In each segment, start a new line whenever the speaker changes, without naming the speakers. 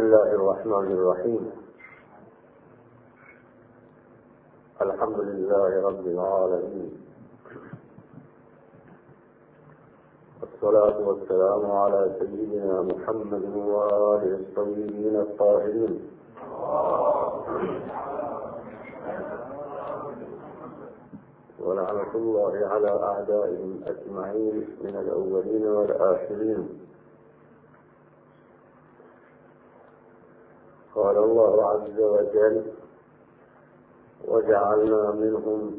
الله الرحمن الرحيم. الحمد لله رب العالمين، والصلاة والسلام على سيدنا محمد وآله الطيبين الطاهرين. ولعنة الله على أعدائهم أجمعين من الأولين والآخرين. قال الله عز وجل: وجعلنا منهم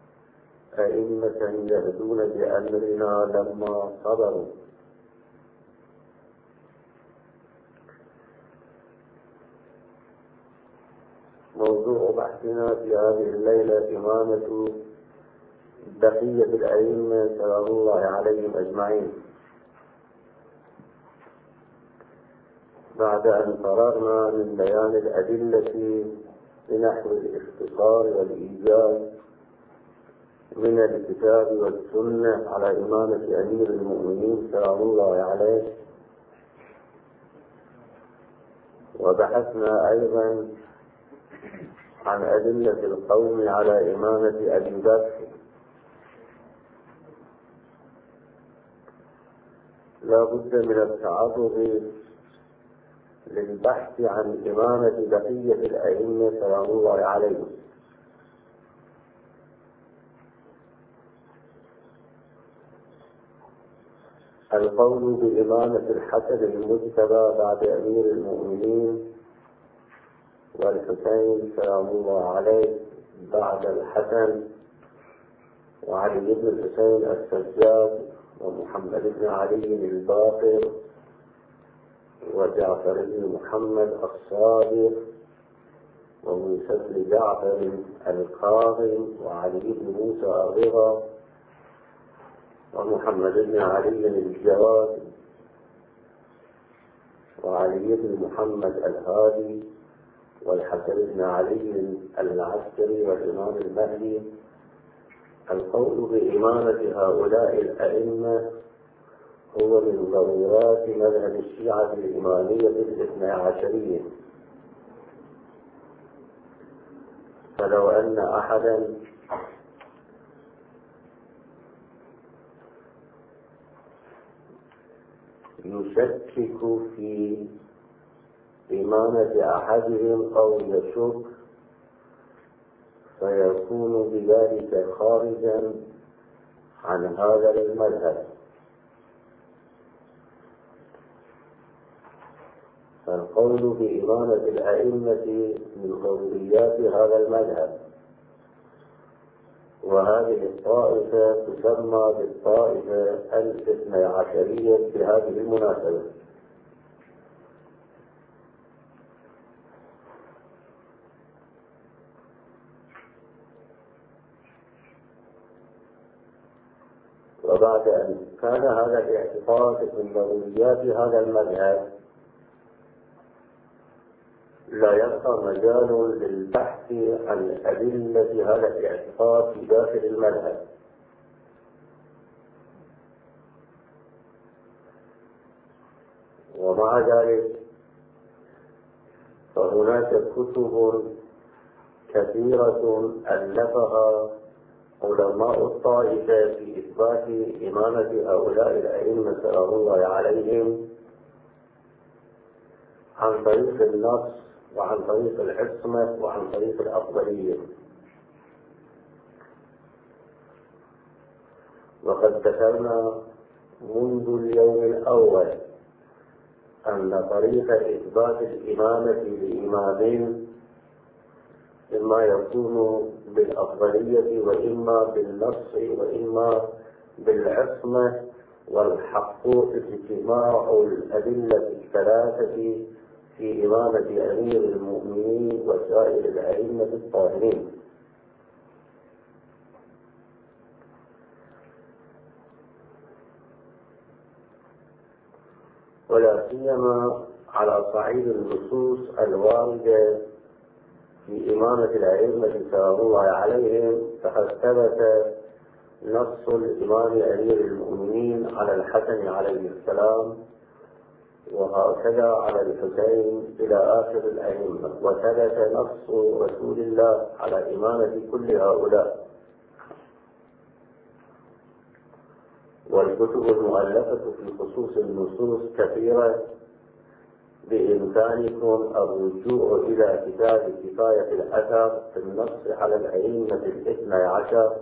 أئمة يهدون بأمرنا لما صبروا. موضوع بحثنا في هذه الليلة إمامة بقية الأئمة سلام الله عليهم أجمعين. بعد أن فرغنا من بيان الأدلة بنحو الاختصار والإيجاز من الكتاب والسنة على إمامة أمير المؤمنين سلام الله عليه، وبحثنا أيضا عن أدلة القوم على إمامة أبي بكر، لا بد من التعرض للبحث عن إمامة بقية الأئمة سلام الله عليهم. القول بإمامة الحسن المجتبى بعد أمير المؤمنين، والحسين سلام الله عليه بعد الحسن، وعلي بن الحسين السجاد، ومحمد بن علي الباقر، وجعفر بن محمد الصادق، وموسى بن جعفر الكاظم، وعلي بن موسى الرضا، ومحمد بن علي الجواد، وعلي بن محمد الهادي، والحسن بن علي العسكري، والإمام المهدي. القول بإمامة هؤلاء الأئمة هو من ضرورات مذهب الشيعة الإمامية الاثنى عشرية. فلو أن أحدا يشكك في إمامة أحدهم أو يشك، فيكون بذلك خارجا عن هذا المذهب. فالقول بإمامة الأئمة من ضروريات هذا المذهب، وهذه الطائفة تسمى بالطائفة الاثنى عشرية بهذه المناسبة. وبعد أن كان هذا الاعتقاد من ضروريات هذا المذهب، لا يبقى مجال للبحث عن أدلة هذا الاعتقاد في داخل المذهب. ومع ذلك فهناك كتب كثيرة ألفها علماء الطائفة في إثبات إمامة هؤلاء الأئمة سلام الله عليهم عن طريق النص، وعن طريق العصمة، وعن طريق الأفضلية. وقد ذكرنا منذ اليوم الأول أن طريق إثبات الإمامة لإمامين إما يكون بالأفضلية، وإما بالنص، وإما بالعصمة، والحق اجتماع الأدلة الثلاثة في إمامة أمير المؤمنين وسائر الأئمة الطاهرين. ولا سيما على صعيد النصوص الواردة في إمامة الأئمة سلام الله عليهم، فقد ثبت نص الإمام أمير المؤمنين على الحسن عليه السلام وهكذا على الحسين إلى آخر الأئمة، وثبت نص رسول الله على إمامة كل هؤلاء. والكتب المؤلفة في خصوص النصوص كثيرة، بإمكانكم الرجوع إلى كتاب كفاية الأثر في النص على الأئمة الاثني عشر،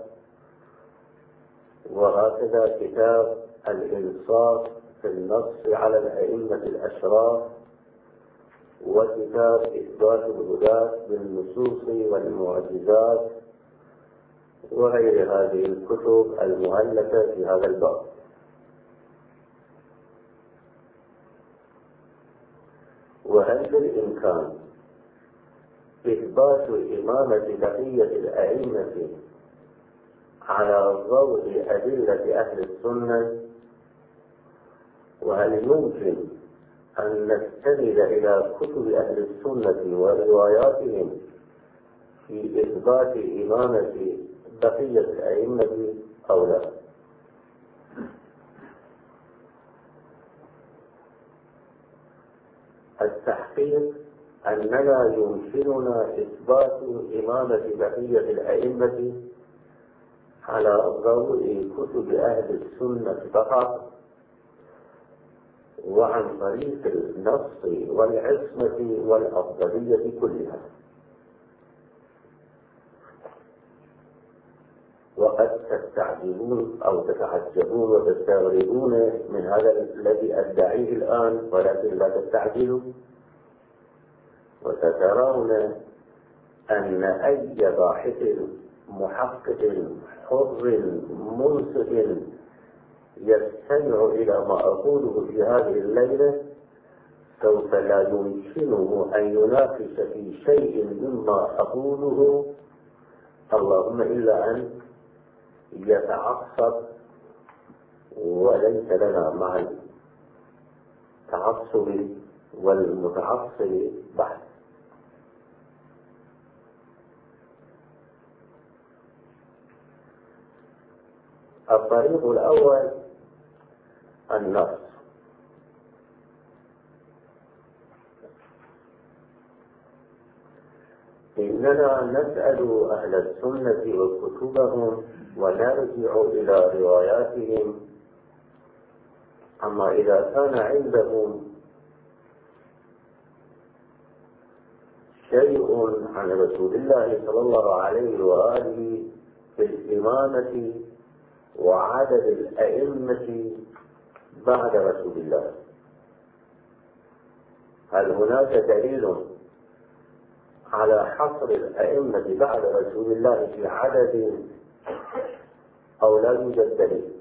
وهكذا كتاب الإنصاف في النص على الأئمة الأشراف، وكتاب إثبات الهداة بالنصوص والمعجزات، وغير هذه الكتب المؤلفة في هذا الباب. وهل بالإمكان إثبات إمامة بقية الأئمة على ضوء أدلة أهل السنة؟ وهل يمكن أن نستند إلى كتب أهل السنة ورواياتهم في إثبات إمامة بقية الأئمة أو لا؟ التحقيق أننا يمكننا إثبات إمامة بقية الأئمة على ضوء كتب أهل السنة فقط، وعن طريق النص والعصمة والأفضلية كلها. وقد تستعجلون أو تتعجبون وتستغربون من هذا الذي أدعيه الآن، ولكن لا تستعجلوا، وسترون أن أي باحث محقق حر منصف يستمع إلى ما أقوله في هذه الليلة سوف لا يمكنه أن يناقش في شيء مما أقوله، اللهم إلا أن يتعصب، وليس لنا مع التعصب والمتعصب بحث. الطريق الأول النص. إننا نسأل أهل السنة وكتبهم ونرجع إلى رواياتهم، أما إذا كان عندهم شيء عن رسول الله صلى الله عليه وآله في الإمامة وعدد الأئمة بعد رسول الله، هل هناك دليل على حصر الأئمة بعد رسول الله في عدد أو لا يوجد دليل؟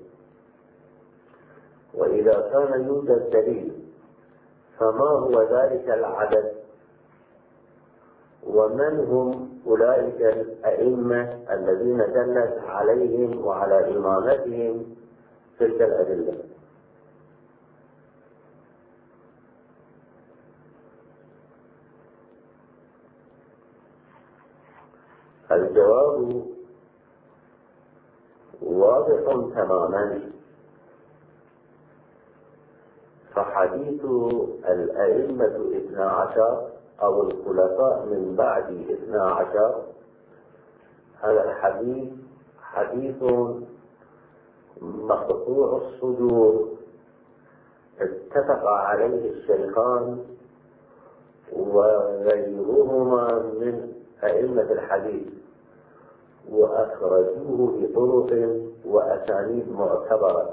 وإذا كان يوجد دليل فما هو ذلك العدد؟ ومن هم أولئك الأئمة الذين دلت عليهم وعلى إمامتهم تلك الأدلة؟ الجواب واضح تماما، فحديث الأئمة 12 أو الخلفاء من بعد 12 هذا الحديث حديث مقطوع الصدور، اتفق عليه الشيخان وغيرهما من أئمة الحديث، وأخرجوه بطرق وأسانيد معتبرة،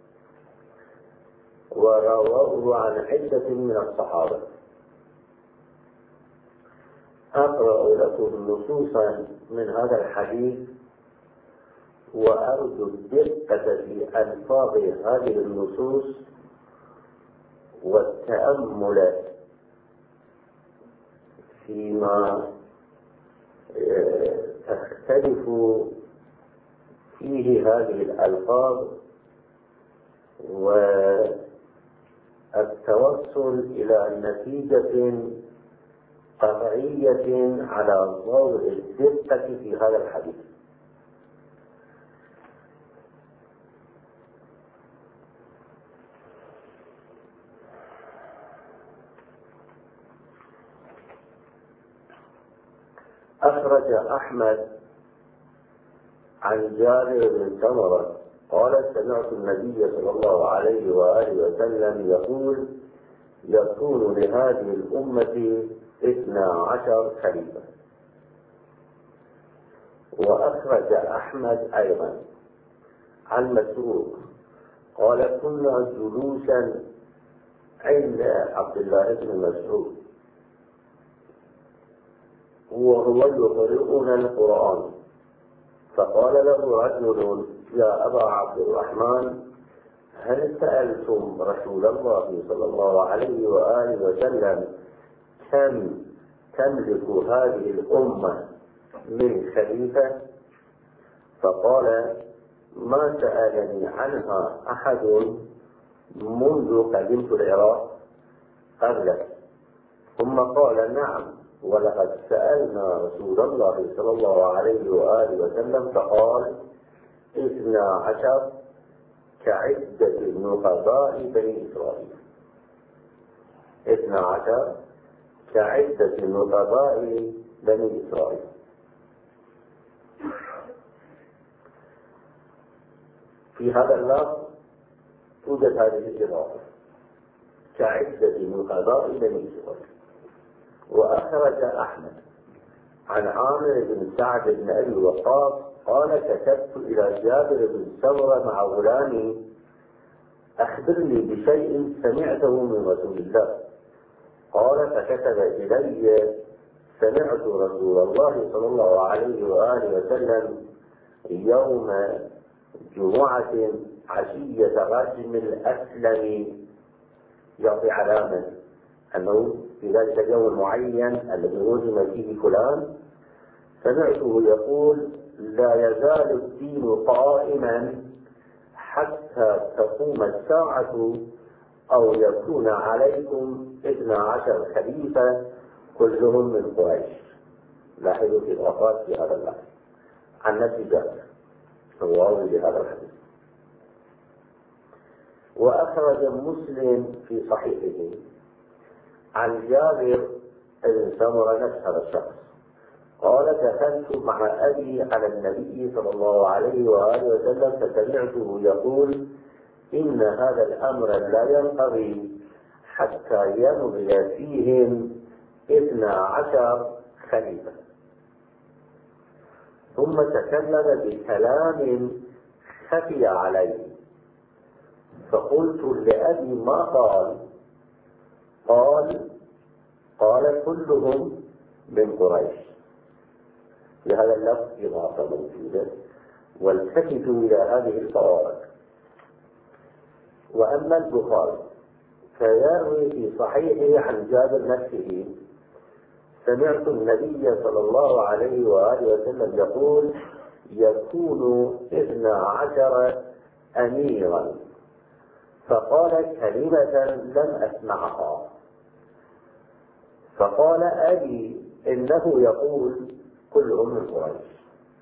ورواه عن عدة من الصحابة. أقرأ لكم نصوصا من هذا الحديث، وأرجو الدقة في ألفاظ هذه النصوص والتأمل فيما تختلف فيه هذه الألفاظ، والتوصل إلى نتيجة قطعية على ضوء الدقة في هذا الحديث. أخرج أحمد عن جابر بن سمرة قال سمعت النبي صلى الله عليه وآله وسلم يقول يكون لهذه الأمة 12 خليفة. وأخرج أحمد أيضا عن مسروق قال كنا جلوسا عند عبد الله بن مسعود وهو يقرئنا القرآن، فقال له رجل يا أبا عبد الرحمن هل سألتم رسول الله صلى الله عليه وآله وسلم كم تملك هذه الأمة من خليفة؟ فقال ما سألني عنها أحد منذ قدمت العراق قبلك. ثم قال نعم ولقد سألنا رسول الله صلى الله عليه وآله وسلم فقال 12 كعدة النقباء بني إسرائيل. 12 كعدة النقباء بني إسرائيل. في هذا اللفظ توجد هذه الإضافة كعدة نقباء بني إسرائيل. وأخرج أحمد عن عامر بن سعد بن أبي وقاص قال كتبت إلى جابر بن سمرة مع غلامي أخبرني بشيء سمعته من رسول الله. قال فكتب إلي سمعت رسول الله صلى الله عليه وآله وسلم يوم جمعة عشية رجم الأسلم يعطي علامة أنه في ذلك اليوم المعين الذي رجم فيه فلان سمعته يقول لا يزال الدين قائما حتى تقوم الساعة أو يكون عليكم 12 خليفة كلهم من قريش. لاحظوا في الأوقات في هذا اللحظة عن نفس جابر رواه لهذا الحديث. وأخرج مسلم في صحيحه عن جابر بن سمرة نفس هذا الشخص قال دخلت مع أبي على النبي صلى الله عليه وآله وسلم فسمعته يقول إن هذا الأمر لا ينقضي حتى يمضي فيهم 12 خليفة. ثم تكلم بكلام خفي عليه فقلت لأبي ما قال كلهم من قريش. في هذا اللفظ إضافة موجودة والتفتوا إلى هذه الفوارق. وأما البخاري فيروي في صحيحه عن جابر نفسه سمعت النبي صلى الله عليه وآله وسلم يقول يكون 12 أميرا، فقال كلمة لم أسمعها فقال أبي إنه يقول كلهم من قريش.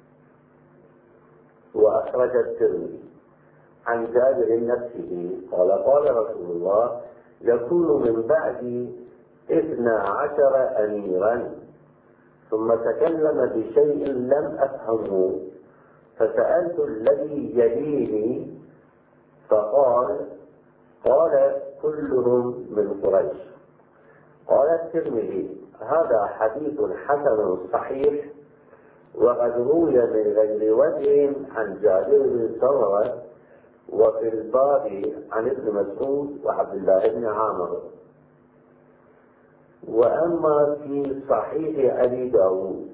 وأخرج الترمذي عن جابر نفسه قال رسول الله يكون من بعد 12 أميرا. ثم تكلم بشيء لم أفهمه فسألت الذي يليه فقال كلهم من قريش. قال الترمذي هذا حديث حسن صحيح وقد روي من غير وجه عن جابر بن سمرة وفي الباب عن ابن مسعود وعبد الله بن عامر. وأما في صحيح أبي داود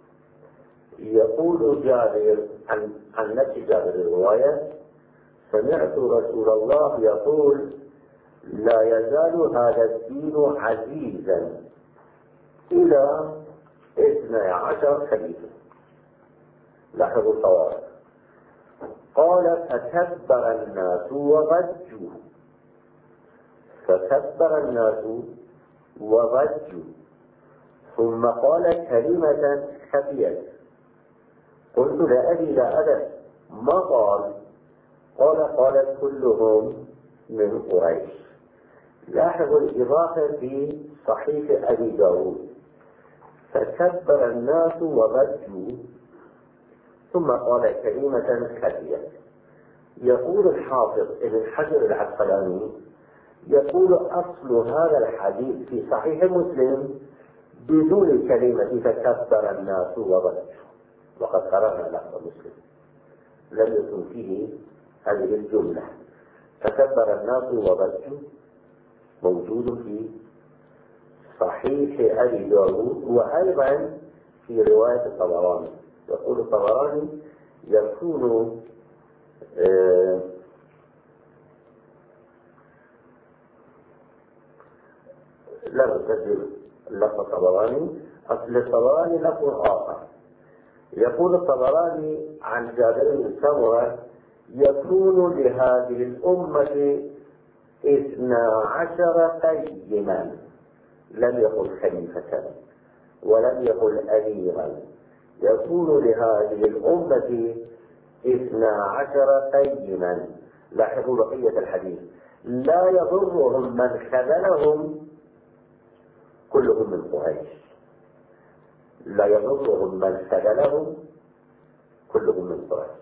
يقول جابر عن نفس جابر الرواية سمعت رسول الله يقول لا يزال هذا الدين عزيزا إلى 12 خليفة. لاحظوا الطوارئ. قال فكبر الناس وضجوا ثم قال كلمة خفية قلت لأبي لا أدري ما قال كلهم من قريش. لاحظوا الإضافة في صحيح أبي داود فكبر الناس وضجوا ثم قال كلمة خفية. يقول الحافظ ابن حجر العسقلاني يقول أصل هذا الحديث في صحيح مسلم بدون كلمة فكبر الناس وضجوا، وقد قرأنا لفظ مسلم لم يكن فيه هذه الجملة فكبر الناس وضجوا، موجود في صحيح أبي داود وأيضا في رواية الطبراني. يقول الطبراني يكون لا أسجل لفظ الطبراني، أصل الطبراني لفظ آخر. يقول الطبراني عن جابر بن سمرة يكون لهذه الأمة 12 قيما، لم يقل خليفة ولم يقل أميرا، يكون لهذه الأمة 12 قيما. لاحظوا بقية الحديث: لا يضرهم من خذلهم كلهم من قريش، لا يضرهم من خذلهم كلهم من قريش.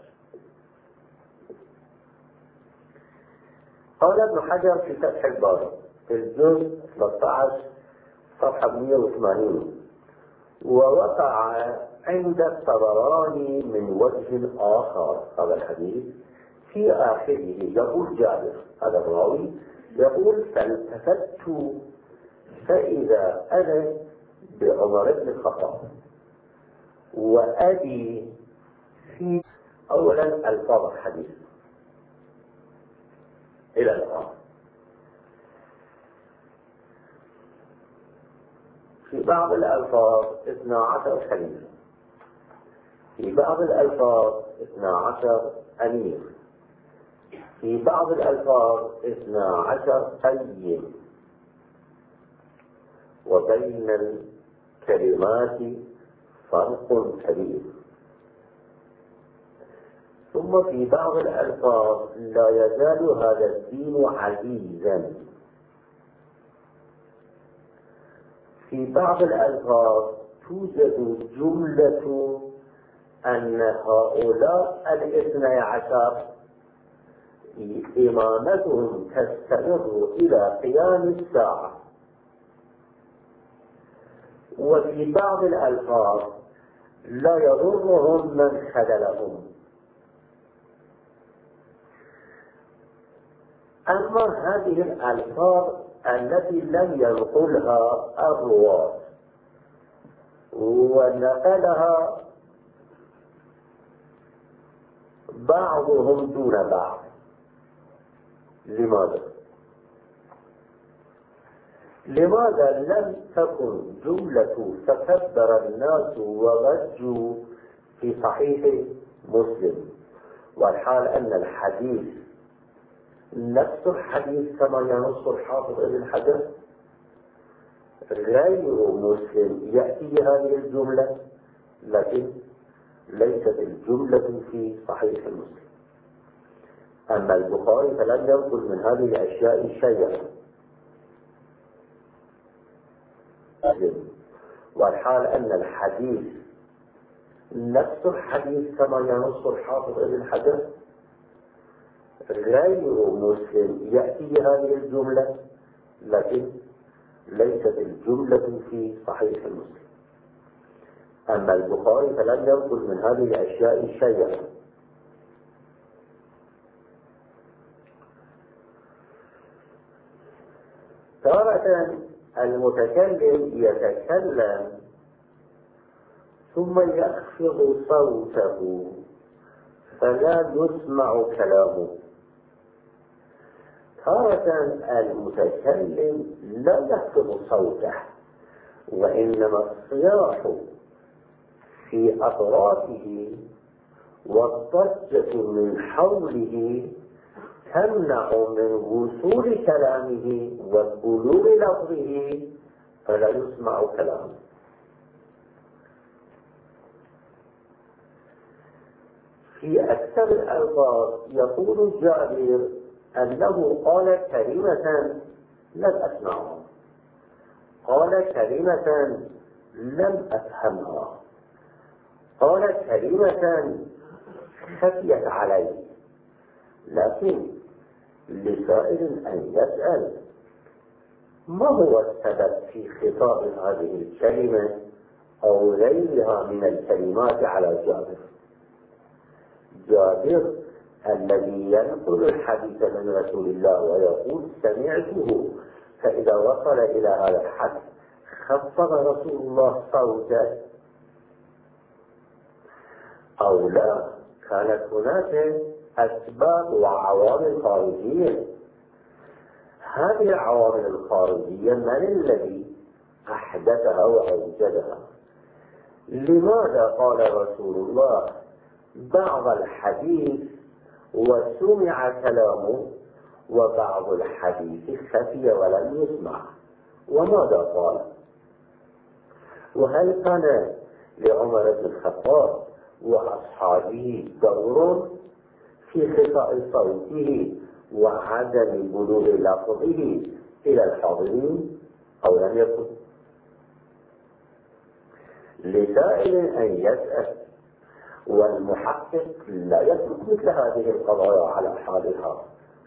قال ابن حجر في فتح الباري في الجزء 13 صفحة 180: ووقع عند الطبراني من وجه آخر هذا الحديث في آخره. يقول جابر هذا الراوي يقول: فالتفت فإذا أنا بعمر بن الخطاب وأبي في أولا ألفاظ الحديث إلى الآن. في بعض الألفاظ 12 خليفة، في بعض الألفاظ 12 أمير، في بعض الألفاظ 12 قيم، وبين الكلمات فرق كبير. ثم في بعض الألفاظ لا يزال هذا الدين عزيزا، في بعض الألفاظ توجد جملة أن هؤلاء 12 إمامتهم تستمر إلى قيام الساعة، وفي بعض الألفاظ لا يضرهم من خذلهم. أما هذه الألفاظ التي لم ينقلها الرواة ونقلها بعضهم دون بعض، لماذا لم تكن جملة فكبر الناس وضجوا في صحيح مسلم، والحال أن الحديث نفس الحديث كما ينص الحافظ ابن حجر غير مسلم يأتي بهذه الجملة، لكن ليست الجملة في صحيح مسلم. أما البخاري فلم ينقل من هذه الأشياء شيئا، والحال أن الحديث نفس الحديث كما ينص الحافظ ابن حجر غير مسلم يأتي بهذه الجملة، لكن ليست الجملة في صحيح مسلم. أما البخاري فلم ينقل من هذه الأشياء شيئا. تارة المتكلم يتكلم ثم يخفض صوته فلا يسمع كلامه، تارة المتكلم لا يخفض صوته وإنما الصياح في أطرافه والضجة من حوله تمنع من وصول كلامه وبلوغ لفظه فلا يسمع كلامه. في أكثر الألفاظ يقول جابر أنه قال كلمة لم أسمعها، قال كلمة لم أفهمها. قال كلمة خفيت علي، لكن لسائل أن يسأل ما هو السبب في خطاب هذه الكلمة أو غيرها من الكلمات على جابر. جابر الذي ينقل الحديث من رسول الله ويقول سمعته، فإذا وصل إلى هذا الحد خفض رسول الله صوته أو لا، كانت هناك أسباب وعوامل خارجية. هذه العوامل الخارجية من الذي أحدثها وأوجدها؟ لماذا قال رسول الله بعض الحديث وسمع كلامه وبعض الحديث خفي ولم يسمع؟ وماذا قال؟ وهل كان لعمر بن الخطاب وأصحابه دور في خفاء صوته وعدم بلوغ لفظه إلى الحاضرين أو لم يكن؟ لسائل أن يسأل، والمحقق لا يترك مثل هذه القضايا على حالها،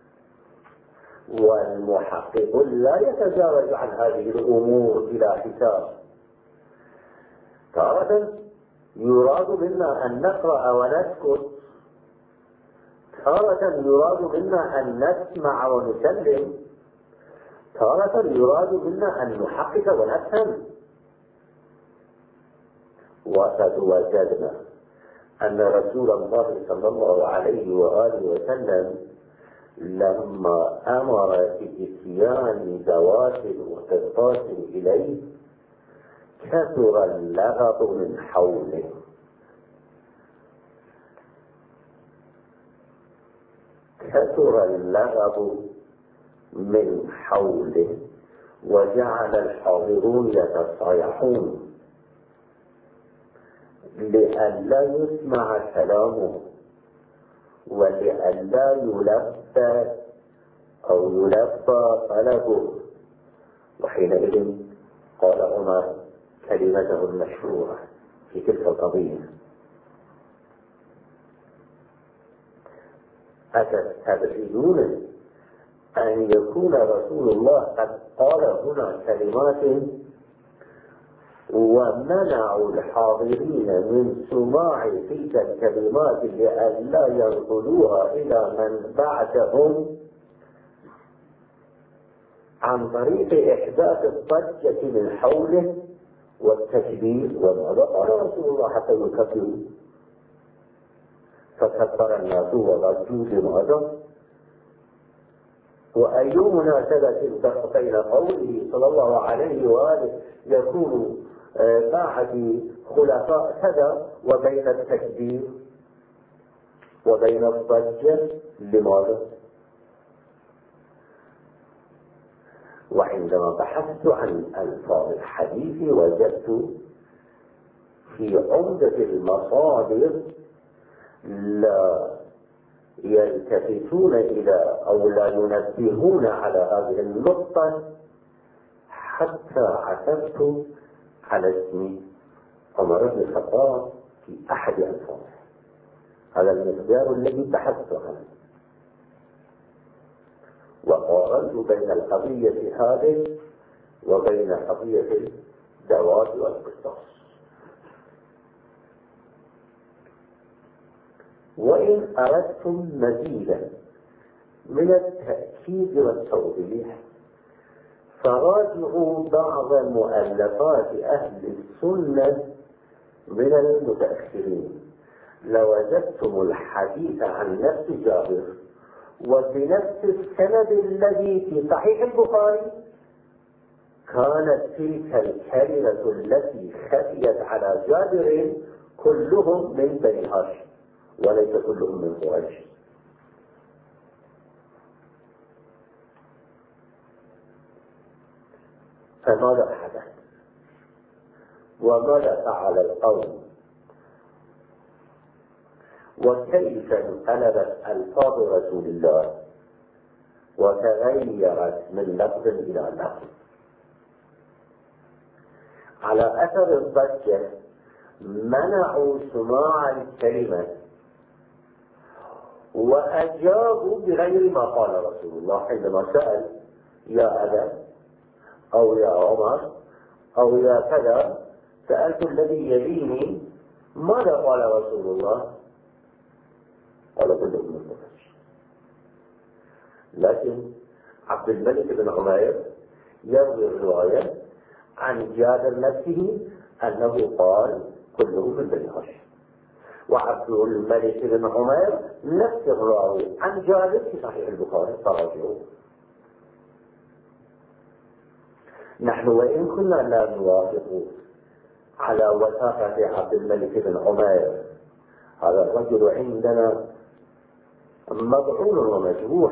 والمحقق لا يتجاوز عن هذه الأمور بلا حساب. تارة يراد منا أن نقرأ ونسكت، تارة يراد منا أن نسمع ونسلم، تارة يراد منا أن نحقق ونفهم. وقد وجدنا أن رسول الله صلى الله عليه وآله وسلم لما أمر بإتيان ذوات وقطات إليه كثر اللغط من حوله، كثر اللغط من حوله وجعل الحاضرون يتصايحون لئلا يسمع كلامه ولئلا يلبى أو يلبى طلبه. وحينئذ قال عمر كلمته المشهورة في تلك القضية: أتستبعدون أن يكون رسول الله قد قال هنا كلمات ومنعوا الحاضرين من سماع تلك الكلمات لئلا ينقلوها إلى من بعدهم عن طريق إحداث الضجة من حوله والتكبير؟ وماذا قال رسول الله حتى يكبروا؟ فكبر الناس وضجوا. لماذا؟ وأي مناسبة بين قوله صلى الله عليه وآله يكون بعد خلفاء كذا وبين التكبير وبين الضجة؟ لماذا؟ وعندما بحثت عن ألفاظ الحديث وجدت في عمدة المصادر لا يلتفتون إلى أو لا ينبهون على هذه النقطة حتى عثرت على اسم عمر بن الخطاب في أحد ألفاظه. هذا المقدار الذي بحثت عنه، وقارنت بين القضية هذه وبين قضية الدوات والقصاص. وإن أردتم مزيدا من التأكيد والتوضيح فراجعوا بعض مؤلفات أهل السنة من المتأخرين لوجدتم الحديث عن نفس جابر وبنفس السند الذي في صحيح البخاري كانت تلك الكلمة التي خفيت على جابر كلهم من بني هاشم وليس كلهم من قريش. فماذا حدث؟ وماذا فعل القوم؟ وكيف انقلبت ألفاظ رسول الله وتغيرت من لفظ إلى لفظ؟ على أثر الضجة منعوا سماع الكلمة وأجابوا بغير ما قال رسول الله عندما سأل يا أبا أو يا عمر أو يا كذا، سألت الذي يليني ماذا قال رسول الله؟ قال كلهم من قريش. لكن عبد الملك بن عمير يروي الرواية عن جابر نفسه أنه قال كلهم من بني هاشم، وعبد الملك بن عمير نفس الراوي عن جابر في صحيح البخاري فراجعوه. نحن وإن كنا لا نوافق على وثاقة عبد الملك بن عمير، هذا الرجل عندنا مضعون ومجروح،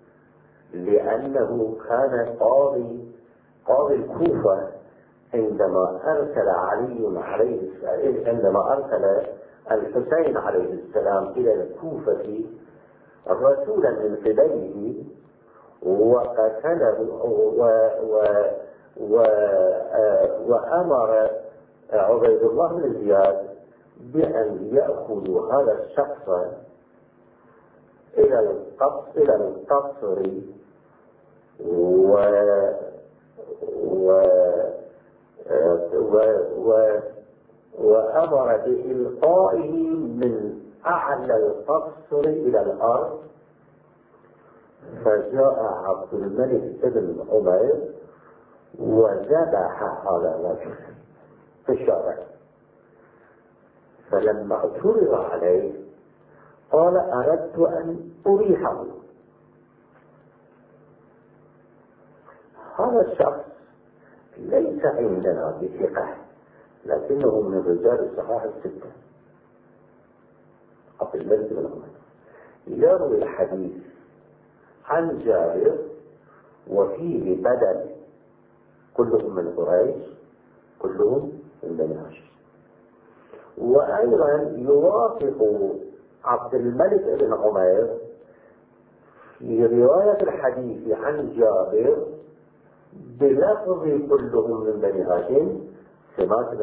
لأنه كان قاضي الكوفة عندما أرسل عندما أرسل الحسين عليه السلام إلى الكوفة رسولا من قبله وقتله وأمر عبيد الله بن زياد بأن يأخذوا هذا الشخص إلى القصر وأمر بإلقائه من أعلى القصر إلى الأرض. فجاء عبد الملك بن عمير وذبح هذا الرجل في الشارع، فلما اعترض عليه قال أردت أن أريحه. هذا الشخص ليس عندنا بثقة، لكنه من رجال الصحاح الستة. عبد الملك بن عمير يروي الحديث عن جابر وفيه بدل كلهم من قريش كلهم من بني هاشم، وأيضا يوافق عبد الملك بن عمير في رواية الحديث عن جابر بلفظ كلهم من بني هاشم سماك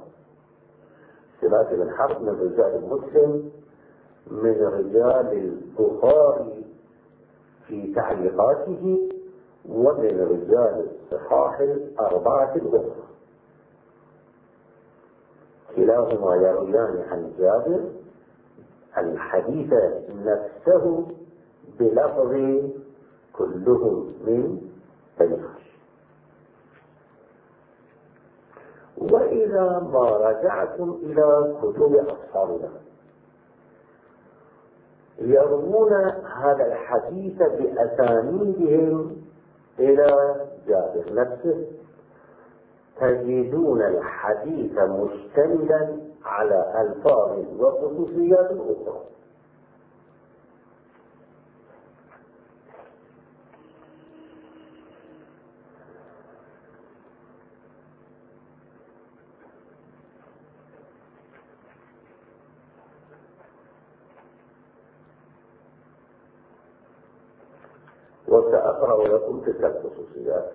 بن حرب من رجال مسلم، من رجال البخاري في تعليقاته، ومن رجال الصحاح الأربعة الأخرى، كلاهما يرويان عن جابر الحديث نفسه بلفظ كلهم من بني هاشم. وإذا ما رجعتم إلى كتب أصحابنا يروون هذا الحديث بأسانيدهم إلى جابر نفسه، تجدون الحديث مشتملا على ألفاظ وخصوصيات أخرى. وسأقرأ لكم تلك الخصوصيات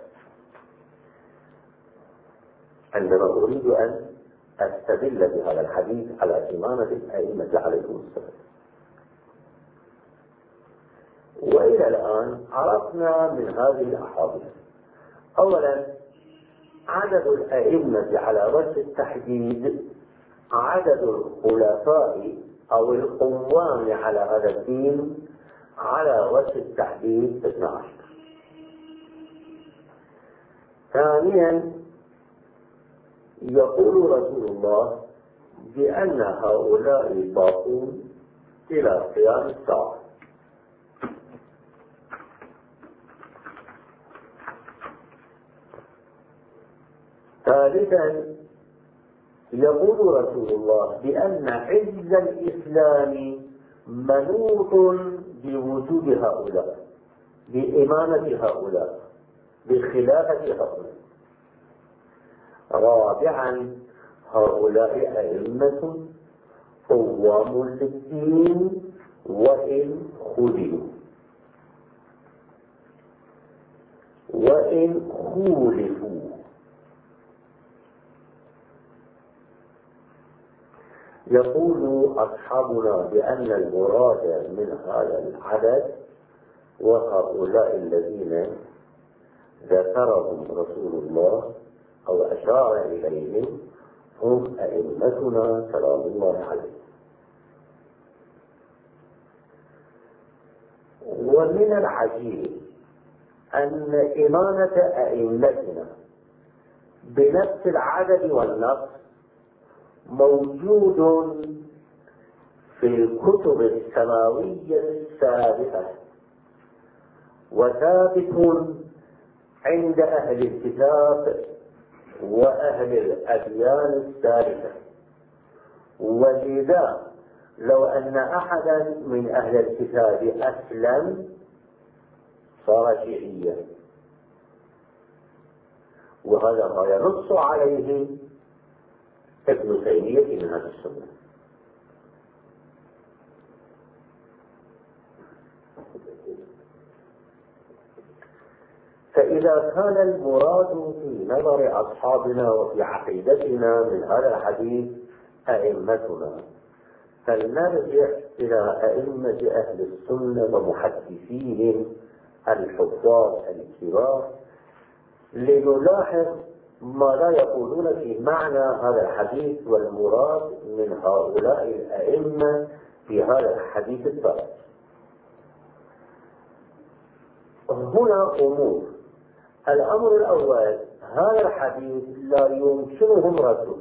عندما أريد أن أستدل بهذا الحديث على إمامة الأئمة عليهم السلام. وإلى الآن عرفنا من هذه الأحاديث أولا عدد الأئمة على وجه التحديد، عدد الخلفاء أو القوام على هذا الدين على وجه التحديد 12. ثانيا يقول رسول الله بأن هؤلاء باقون إلى قيام الساعة. ثالثا يقول رسول الله بأن عز الإسلام منوط بوجود هؤلاء، بإمامة هؤلاء، بخلافة هؤلاء. رابعا هؤلاء أئمة قوام للدين وإن خذلوا وإن خولفوا. يقول أصحابنا بأن المراد من هذا العدد وهؤلاء الذين ذكرهم رسول الله أو أشار إليهم هم أئمتنا سلام الله عليهم. ومن العجيب أن إمامة أئمتنا بنفس العدد والنص موجود في الكتب السماوية السابقة وثابت عند أهل الكتاب وأهل الأديان السابقة. ولذا لو أن أحدا من أهل الكتاب أسلم صار شيعيا، وهذا ما ينص عليه ابن تيمية من هذا السنة. فإذا كان المراد في نظر أصحابنا وفي عقيدتنا من هذا الحديث أئمتنا، فلنرجع إلى أئمة أهل السنة ومحدثيهم الحفاظ الكبار لنلاحظ ما لا يقولون في معنى هذا الحديث والمراد من هؤلاء الأئمة في هذا الحديث الثالث. هنا أمور. الأمر الأول، هذا الحديث لا يمكنهم رده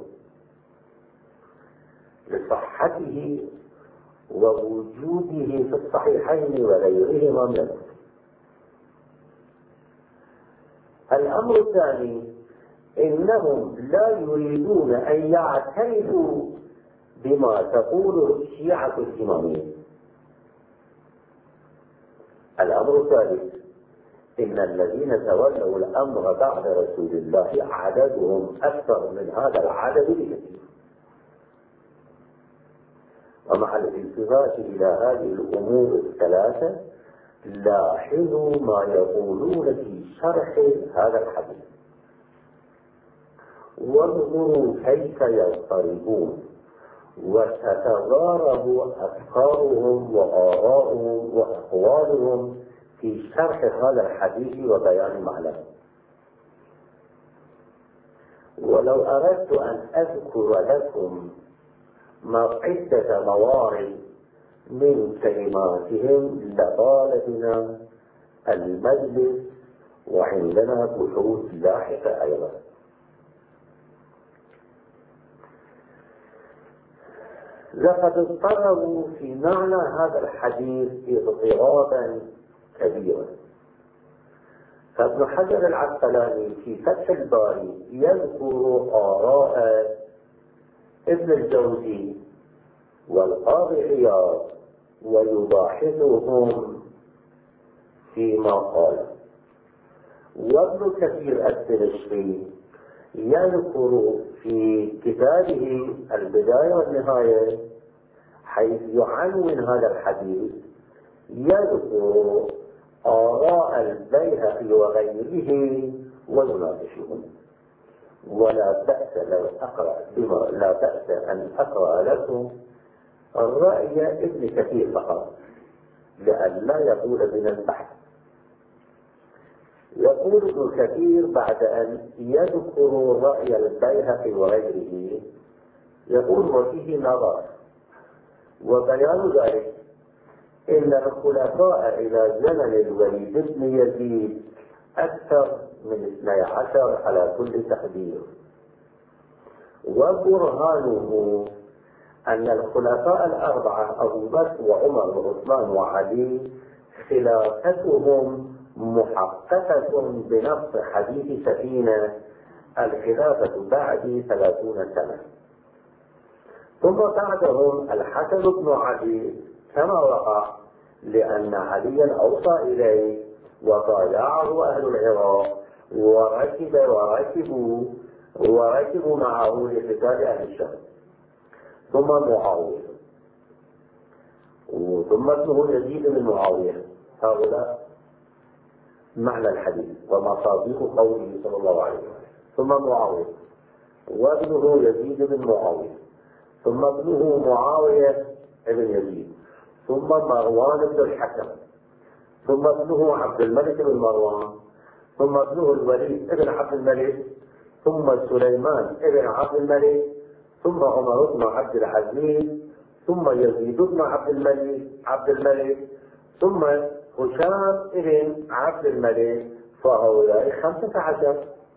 لصحته ووجوده في الصحيحين وغيرهما من الكتب. الأمر الثاني، إنهم لا يريدون أن يعترفوا بما تقوله الشيعة الإمامية. الأمر الثالث، إن الذين تولوا الأمر بعد رسول الله عددهم أكثر من هذا العدد بكثير. ومع الالتفات إلى هذه الأمور الثلاثة لاحظوا ما يقولون في شرح هذا الحديث وانظروا كيف يضطربون وتتضارب أفكارهم وآراؤهم وأقوالهم في شرح هذا الحديث وبيان معناه. ولو أردت أن أذكر لكم عدة موارد من كلماتهم لطال بنا المجلس وعندنا بحوث لاحقة أيضا. لقد اضطربوا في معنى هذا الحديث اضطرابا كبيرا. فابن حجر العسقلاني في فتح الباري يذكر آراء ابن الجوزي والقاضي عياض ويباحثهم فيما قال. وابن كثير الدمشقي يذكر في كتابه البداية والنهاية حيث يعنون هذا الحديث يذكر آراء البيهقي وغيره ويناقشهم. ولا بأس لا بأس أن أقرأ لكم الرأي ابن كثير فقط لأن لا يقول من البحث. يقول ابن كثير بعد أن يذكر رأي البيهقي وغيره يقول وفيه نظر وبيان ذلك إن الخلفاء إلى زمن الوليد بن يزيد أكثر من 12 على كل تقدير. وبرهانه أن الخلفاء الأربعة أبو بكر وعمر وعثمان وعلي خلافتهم محققة بنص حديث سفينة الخلافة بعد 30 سنة. ثم بعدهم الحسن بن علي كما وقع لأن عليا أوصى إليه وبايعه أهل العراق وركبوا معه لقتال أهل الشام. ثم معاوية ثم ابنه يزيد بن معاوية. هؤلاء معنى الحديث ومصادق قوله صلى الله عليه وسلم. ثم معاوية وابنه يزيد بن معاوية ثم ابنه معاوية بن يزيد، ثم مروان بن الحكم، ثم ابنه عبد الملك بن مروان، ثم ابنه الوليد بن عبد الملك، ثم سليمان بن عبد الملك، ثم عمر بن عبد العزيز، ثم يزيد بن عبد الملك، ثم هشام بن عبد الملك. فهؤلاء 15،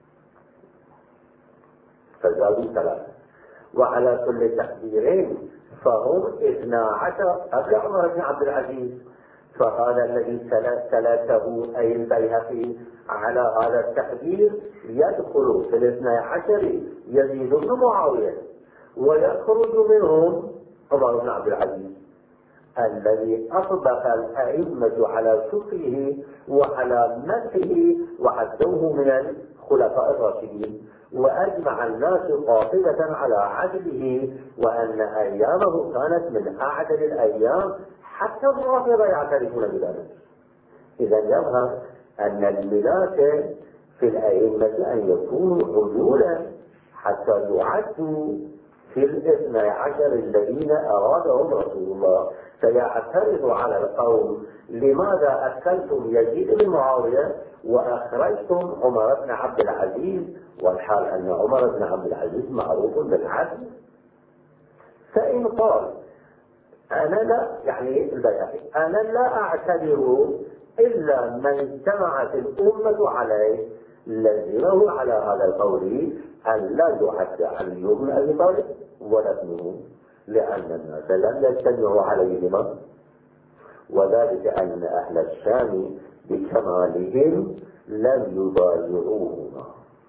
فزادوا 3. وعلى كل تقدير فهم 12 قبل عمر بن عبد العزيز. فهذا الذي سلكه أي البيهقي على هذا التقدير يدخل في 12 يزيد بن معاوية، ويخرج منهم عمر بن عبد العزيز الذي أطبق الأئمة على شكره وعلى مدحه وعدوه من الخلفاء الراشدين، وأجمع الناس قاطبة على عدله، وأن أيامه كانت من أعدل الأيام حتى الرافضة يعترفون بذلك. إذا يظهر أن الملاك في الأئمة أن يكونوا عدولا حتى يعدوا في 12 الذين أرادهم رسول الله. فيعترض على القوم: لماذا أدخلتم يزيد بن معاوية وأخرجتم عمر بن عبد العزيز، والحال أن عمر بن عبد العزيز معروف بالعدل؟ فإن قال أنا لا، يعني البيهقي، أنا لا أعتبر إلا من اجتمعت الأمة عليه، لزمه على هذا القول أن لا يعد علي بن أبي طالب ولا ابنه، لأن الناس لم يجتمعوا عليهما، وذلك أن أهل الشام بكمالهم لم يبايعوهما.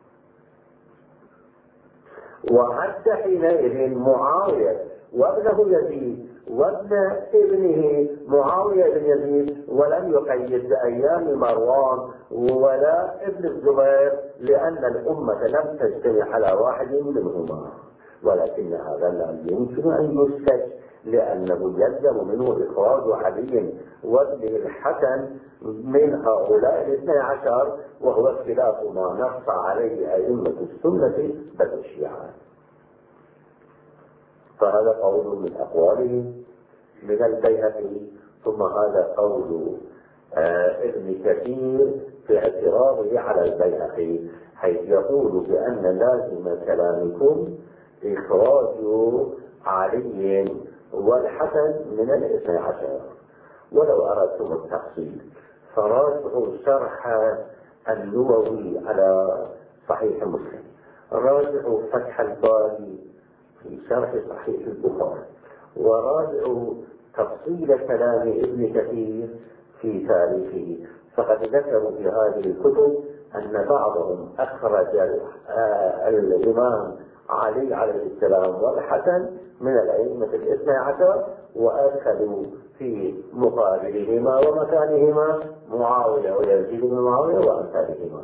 وعد حينئذ معاوية وابنه يزيد وابن ابنه معاوية بن يزيد، ولم يقيد بأيام مروان ولا ابن الزبير، لأن الأمة لم تجتمع على واحد منهما. ولكن هذا لا يمكن أن يسكت، لأنه يلزم منه إخراج علي وابنه الحسن من هؤلاء 12، وهو خلاف ما نص عليه أئمة السنة بل الشيعة. فهذا قول من أقواله من البيهقي. ثم هذا قول ابن كثير في اعتراضه على البيهقي، حيث يقول بأن لازم كلامكم إخراج علي والحسن من 12. ولو أردتم التفصيل فراجعوا شرح النووي على صحيح مسلم، راجعوا فتح الباري في شرح صحيح البخاري، وراجعوا تفصيل كلام ابن كثير في تاريخه. فقد ذكروا في هذه الكتب أن بعضهم أخرج الإمام علي عليه السلام والحسن من الأئمة 12، وأدخلوا في مقابلهما ومكانهما معاوية ويزيد بن معاوية وأمثالهما.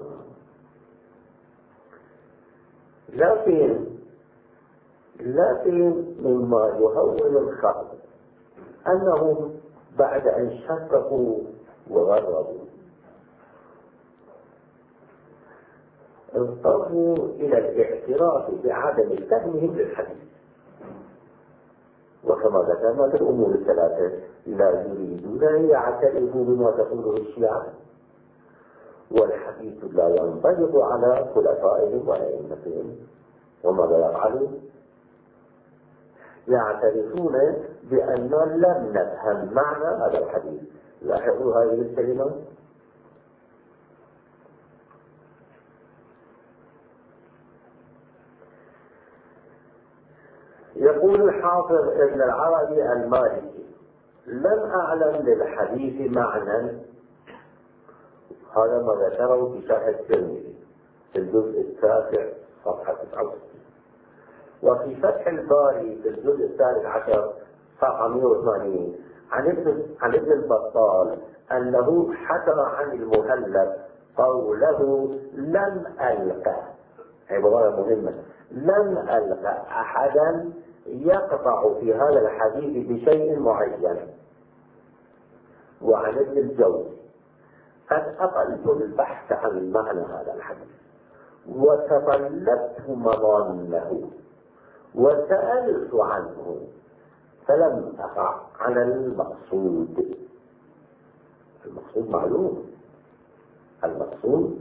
لكن مما يهون الخطر أنهم بعد أن شككوا وغربوا اضطروا إلى الاعتراف بعدم فهمهم للحديث. وكما ذكرنا في الأمور 3 لا يريدون أن يعترفوا بما تقوله الشيعة، والحديث لا ينطبق على خلفائهم وأئمتهم. وماذا يفعلون؟ يعترفون بأننا لم نفهم معنى هذا الحديث. لاحظوا هذه الكلمة: يقول الحافظ ابن العربي المالكي: لم أعلم للحديث معنى. هذا ما ذكره في شرح الترمذي في الجزء 9 صفحة 69، وفي فتح الباري في الجزء 13 صفحة 180 عن ابن البطال أنه حكم عن المهلب قوله: لم ألقى، عبارة مهمة، لم ألقى أحدا يقطع في هذا الحديث بشيء معين. وعن ابن الجوزي: قد أطلت البحث عن معنى هذا الحديث وتطلبت مضامنه، وسألت عنه فلم أقع على المقصود. المقصود معلوم، المقصود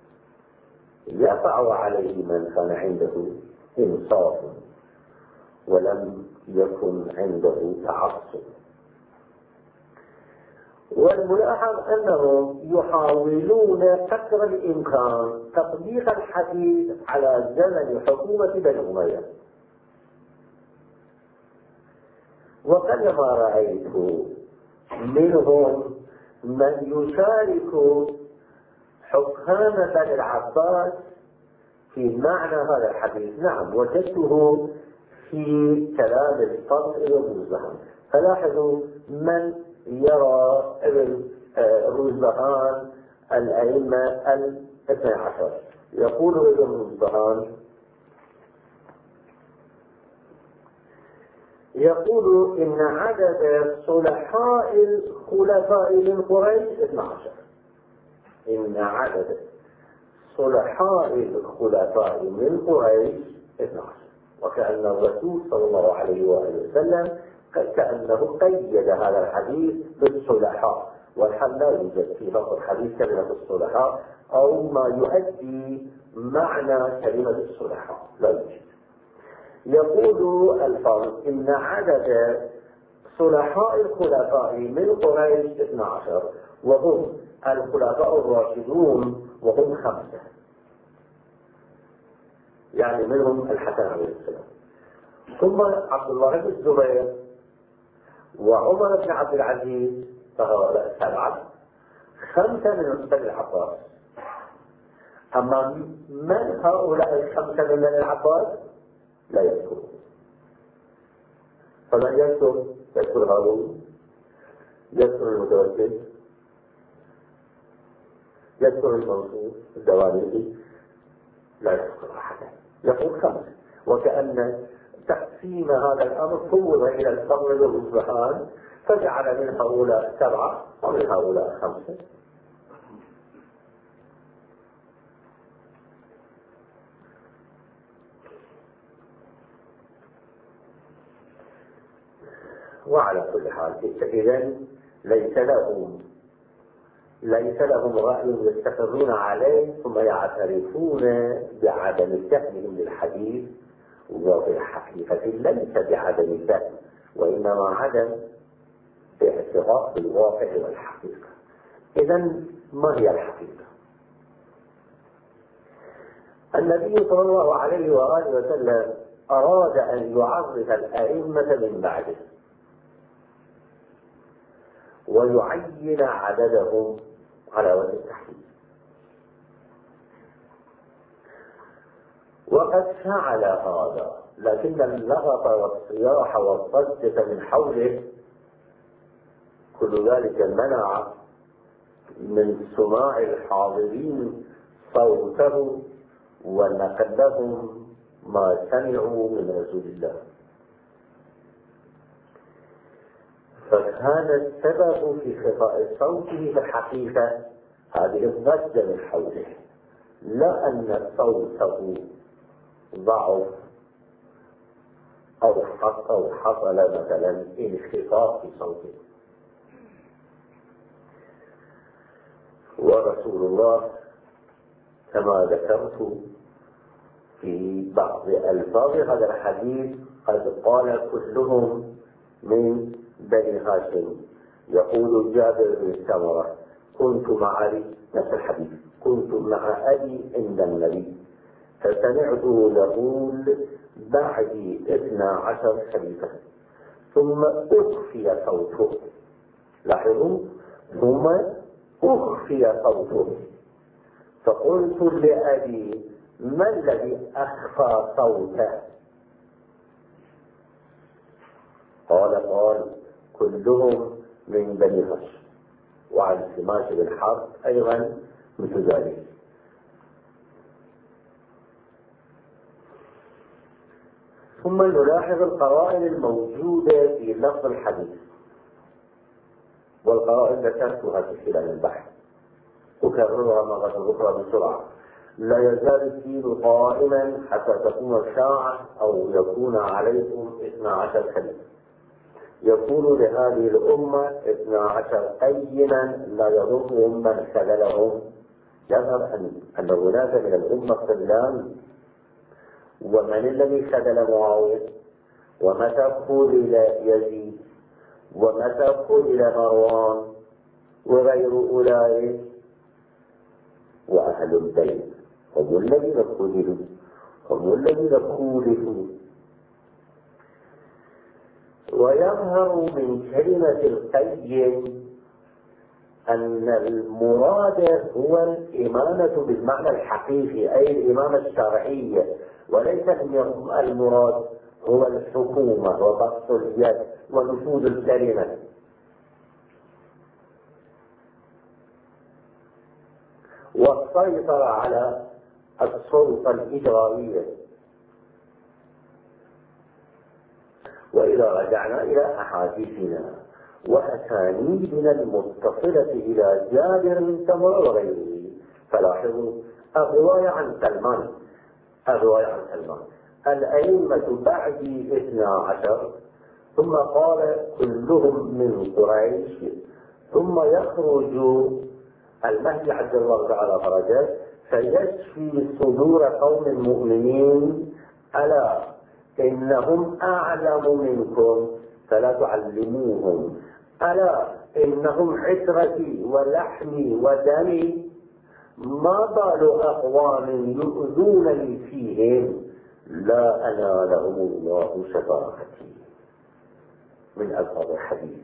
يقع عليه من كان عنده إنصاف ولم يكن عنده تعصب. والملاحظ أنهم يحاولون قدر الإمكان تطبيق الحديث على زمن حكومة بني أمية، وقلما رأيت منهم من يشارك حكام بني العباس في معنى هذا الحديث. نعم، وجدته في كلام الفضل والمزدهر. فلاحظوا من يرى ابن روزبهان الأئمة الاثنى عشر. يقول ابن روزبهان يقول إن عدد صلحاء الخلفاء من قريش 12. إن عدد صلحاء الخلفاء من قريش 12. وكأن الرسول صلى الله عليه وآله وسلم كأنه قيد هذا الحديث بالصلحاء، والحال لا يوجد في لفظ الحديث كلمة الصلحاء أو ما يؤدي معنى كلمة الصلحاء، لا يوجد. يقول الفاضل إن عدد صلحاء الخلفاء من قريش 12، وهم الخلفاء الراشدون وهم 5، يعني منهم الحسن عليه السلام، ثم عبد الله بن الزبير وعمر بن عبد العزيز، فهؤلاء 7، 5 من بني العباس. أما من هؤلاء 5 من بني العباس لا يذكر. فمن يذكر هارون، يذكر المتوكل، يذكر المنصور الدواليبي، لا يذكر أحدا. يقول 5. وكأن تقسيم هذا الأمر فوض إلى الفضل والرجحان، فجعل من هؤلاء 7 ومن هؤلاء 5. وعلى كل حال إذن ليس لهم رأي يستقرون عليه ثم يعترفون بعدم فهمهم للحديث، وفي الحقيقة ليس بعدم الفهم، وإنما عدم اعتراف بالواقع والحقيقة. إذن ما هي الحقيقة؟ النبي صلى الله عليه وآله وسلم أراد أن يعرف الأئمة من بعده ويعين عددهم على وجه التحديد، وقد فعل هذا، لكن اللغط والصياح والضجة من حوله كل ذلك منع من سماع الحاضرين صوته ونقل لهم ما سمعوا من رسول الله. فكان السبب في خفاء صوته في الحقيقة هذه الضجة من حوله، لا أن صوته ضعف أو حصل مثلا انخفاض في صوته. ورسول الله كما ذكرت في بعض ألفاظ هذا الحديث قد قال كلهم من بني هاشم. يقول جابر بن سمرة كنت مع علي، نفس الحديث، كنت مع أبي عند النبي فسمعته يقول بعدي 12 خليفة، ثم أخفي صوته. لاحظوا، ثم أخفي صوته، فقلت لأبي ما الذي أخفى صوته؟ قال كلهم من بني هاشم. وعن سماش بن حرب أيضا مثل ذلك. ثم نلاحظ القرائن الموجودة في لفظ الحديث، والقرائن ذكرتها في خلال البحث، أكررها مرة أخرى بسرعة. لا يزال الدين قائما حتى تقوم الساعة أو يكون عليكم 12 خليفة. يكون لهذه الأمة 12 قيما لا يضرهم من خذلهم. يظهر أن هناك من الأمة خذلان. ومن الذي خذل معاوية؟ ومتى خذل يزيد؟ ومتى خذل مروان وغير أولئك؟ وأهل البيت هم الذين خذلوا، هم الذين خولفوا. ويظهر من كلمة القيم أن المراد هو الإمامة بالمعنى الحقيقي، أي الإمامة الشرعية، وليس المراد هو الحكومة وبسط اليد ونفوذ الكلمة. والسيطرة على السلطة الإجرائية. وإذا رجعنا إلى أحاديثنا وأسانيدنا المتصلة إلى جابر بن سمرة وغيره، فلاحظوا الرواية عن سلمان، الأئمة بعدي 12، ثم قال كلهم من قريش، ثم يخرج المهدي عبد الله تعالى فرجه فيشفي صدور قوم مؤمنين: ألا إنهم أعلم منكم فلا تعلموهم، ألا إنهم عترتي ولحمي ودمي، ما بال أقوام يؤذونني فيهم لا أنالهم الله شفاعتي. من ألفاظ الحديث،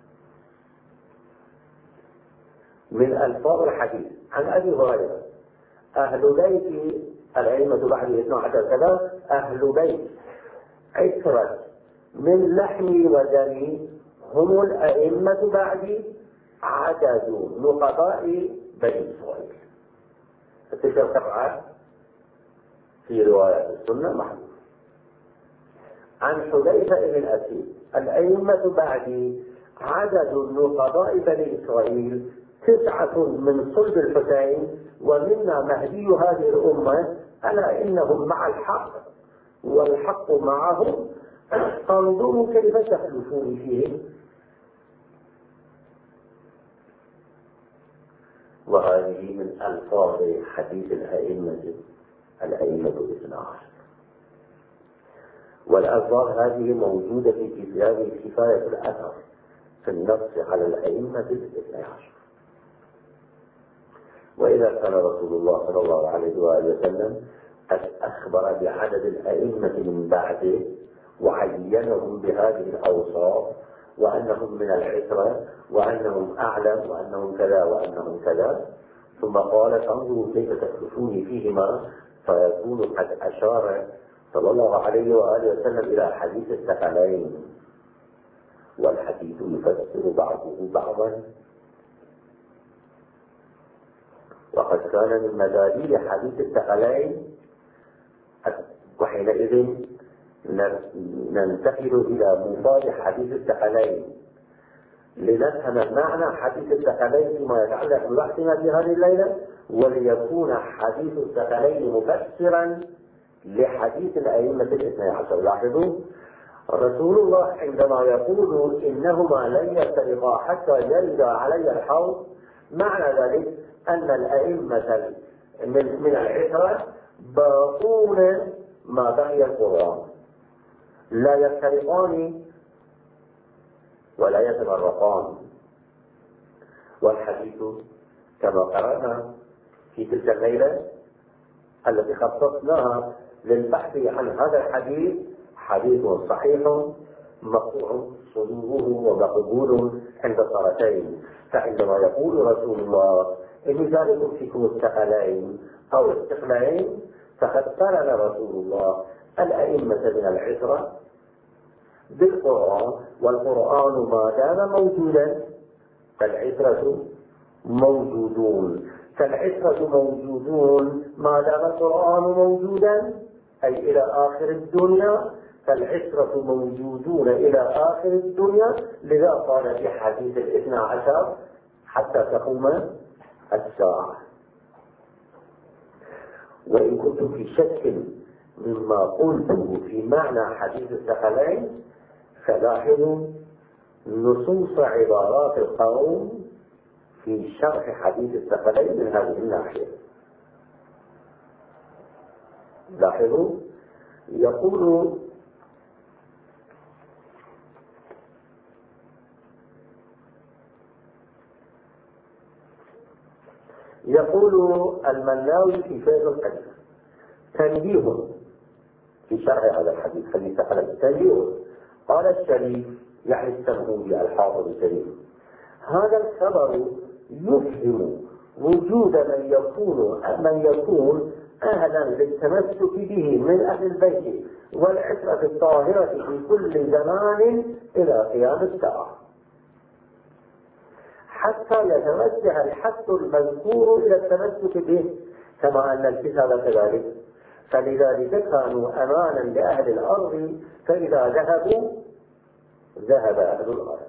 من ألفاظ الحديث عن أبي هريرة: أهل بيت الأئمة بعد 12 كذا، أهل بيت عترة من لحمي ودمي هم الأئمة بعدي عدد نقطاء بني إسرائيل. التشريع طبعا في رواية السنة محدود. عن حذيفة بن أسيد: الأئمة بعدي عدد نقضاء بني إسرائيل 9 من صلب الحسين، ومنا مهدي هذه الأمة، ألا إنهم مع الحق والحق معهم، فانظروا كيف تخلفون فيهم. وهذه من ألفاظ حديث الأئمة 12. والألفاظ هذه موجودة في كتاب كفاية الأثر في النص على الأئمة 12. وإذا كان رسول الله صلى الله عليه وآله وسلم قد أخبر بعدد الأئمة من بعده وعينهم بهذه الأوصاف، وأنهم من العترة، وأنهم أعلم، وأنهم كذا وأنهم كذا، ثم قال: فانظروا كيف تخلفوني فيهما، فيكون قد أشار صلى الله عليه وآله وسلم إلى حديث الثقلين، والحديث يفسر بعضه بعضا. وقد كان من مداليل حديث الثقلين، وحينئذ ننتقل إلى مفاد حديث الثقلين لنفهم معنى حديث الثقلين فيما يتعلق ببحثنا في هذه الليلة، وليكون حديث الثقلين مفسرا لحديث الأئمة 12. لاحظوا رسول الله عندما يقول إنهما لن يفترقا حتى يرد علي الحوض، معنى ذلك أن الأئمة من العترة باقون ما بقي القرآن، لا يفترقان ولا يتفرقان. والحديث كما قرأنا في تلك الليلة التي خصصناها للبحث عن هذا الحديث، حديث صحيح مقطوع صدوره ومقبول عند الطرفين. فعندما يقول رسول الله إن ذلك فيكم الثقلين أو الثقلين، فقد قرن رسول الله الأئمة من العترة بالقرآن، والقرآن ما دام موجودا فالعترة موجودون، ما دام القرآن موجودا أي إلى آخر الدنيا، فالعترة موجودون إلى آخر الدنيا. لذا قال في حديث 12 حتى تقوم الساعة. وإن كنتم في شك مما قلته في معنى حديث الثقلين فلاحظوا نصوص عبارات القوم في شرح حديث الثقلين من هذه الناحية. لاحظوا يقول المناوي في فيض القدر تنبيه في شرح هذا الحديث حديث الثقلين تنبيه. قال الشريف يعني السمهودي الحافظ الشريف: هذا الخبر يفهم وجود من يكون أهلا للتمسك به من أهل البيت والعترة الطاهرة في كل زمان إلى قيام الساعة، حتى يتوجه الحث المذكور إلى التمسك به، كما أن الكتاب كذلك. فلذلك كانوا أمانا لأهل الأرض، فإذا ذهبوا ذهب أهل الأرض.